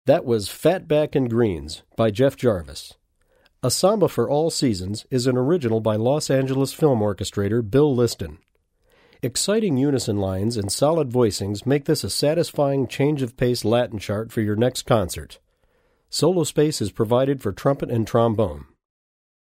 That was Fatback and Greens by Jeff Jarvis. A Samba for All Seasons is an original by Los Angeles film orchestrator Bill Liston. Exciting unison lines and solid voicings make this a satisfying change-of-pace Latin chart for your next concert. Solo space is provided for trumpet and trombone.